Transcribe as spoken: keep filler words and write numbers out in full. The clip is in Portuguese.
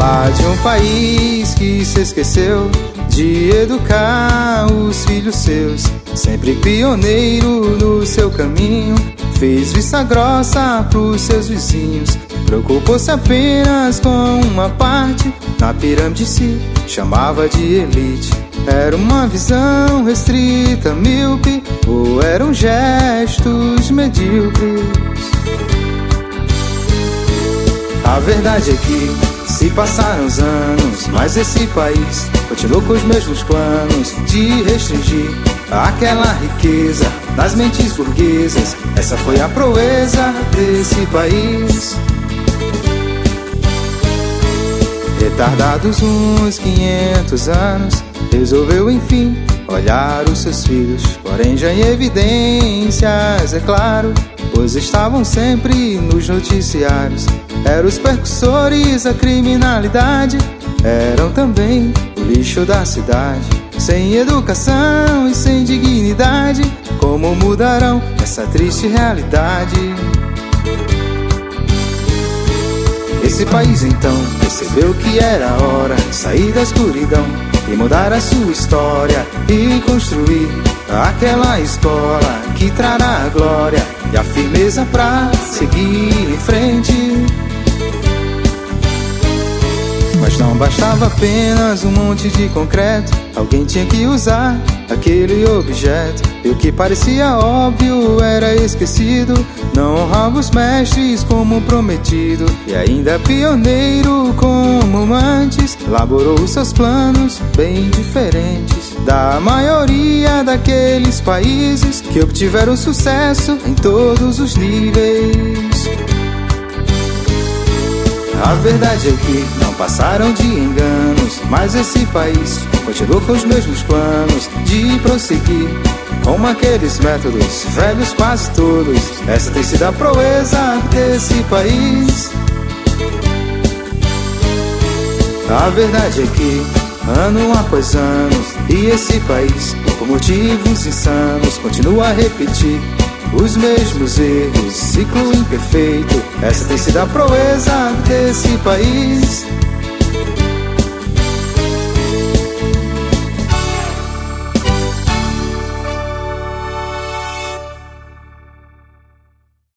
falar de um país que se esqueceu de educar os filhos seus. Sempre pioneiro no seu caminho, fez vista grossa pros seus vizinhos. Preocupou-se apenas com uma parte, na pirâmide se chamava de elite. Era uma visão restrita, míope, ou eram gestos medíocres? A verdade é que se passaram os anos, mas esse país continuou com os mesmos planos de restringir aquela riqueza das mentes burguesas. Essa foi a proeza desse país. Retardados uns quinhentos anos, resolveu enfim olhar os seus filhos, porém já em evidências, é claro, pois estavam sempre nos noticiários. Eram os percussores da criminalidade, eram também o lixo da cidade. Sem educação e sem dignidade, como mudarão essa triste realidade? Esse país então percebeu que era hora de sair da escuridão e mudar a sua história e construir aquela escola que trará a glória e a firmeza pra seguir em frente. Mas não bastava apenas um monte de concreto, alguém tinha que usar aquele objeto. E o que parecia óbvio era esquecido, não honrava os mestres como prometido. E ainda pioneiro como antes, elaborou seus planos bem diferentes da maioria daqueles países que obtiveram sucesso em todos os níveis. A verdade é que não passaram de enganos, mas esse país continuou com os mesmos planos de prosseguir com aqueles métodos velhos quase todos. Essa tem sido a proeza desse país. A verdade é que ano após ano, e esse país, por motivos insanos, continua a repetir os mesmos erros, ciclo imperfeito. Essa tem sido a proeza desse país.